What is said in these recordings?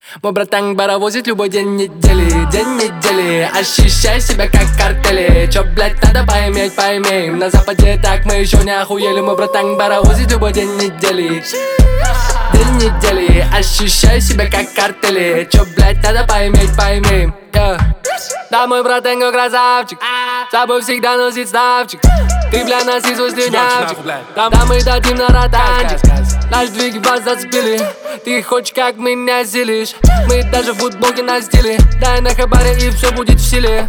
Мой братан баровозит любой день недели. Ощущай себя как картели. Чё, блять, надо поиметь, поимеем. На западе так мы еще не охуели. Мой братан баровозит любой день недели. Ощущай себя как картели. Чё, блять, надо поиметь, поимеем. Да, мой братан красавчик, с собой всегда носит ставчик. Ты, бля, носи свой слюнявчик. Да мы дадим на ротанчик. Наш двиг вас зацепили. Ты хочешь, как меня зелишь. Мы даже в футболке на стиле. Дай на хабаре и все будет в силе.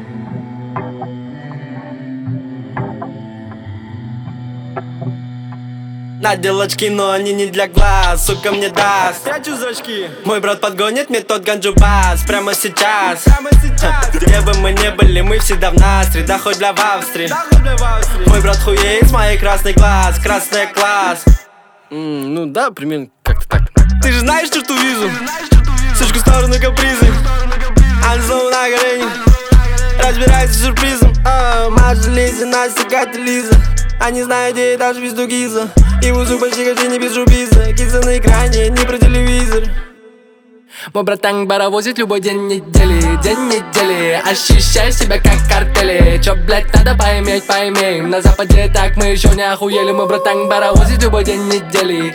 Надел очки, но они не для глаз, сука мне даст. Прячу зрачки. Мой брат подгонит мне тот ганджубас прямо сейчас. Где бы мы не были, мы всегда в Настре. Да хоть бля в Австрии. Мой брат хуеет с моей красный глаз. Красный класс. Ну да, примерно как-то так. Ты же знаешь черту визу. Сучку в сторону капризы. Они снова на голене. Разбирается с сюрпризом. Маша, Лиза, Настя, Катя, Лиза. Они знают, где этаж везду Гиза. И узу почти каждый не без шубиза. Киса на экране, не про телевизор. Мой братан баровозит любой день недели. Ощущай себя как картели. Чё, блять, надо поиметь, поимеем. На западе так мы еще не охуели. Мой братан баровозит любой день недели.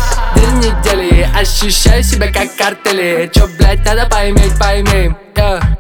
Ощущай себя как картели. Чё, блять, надо поиметь, поимеем.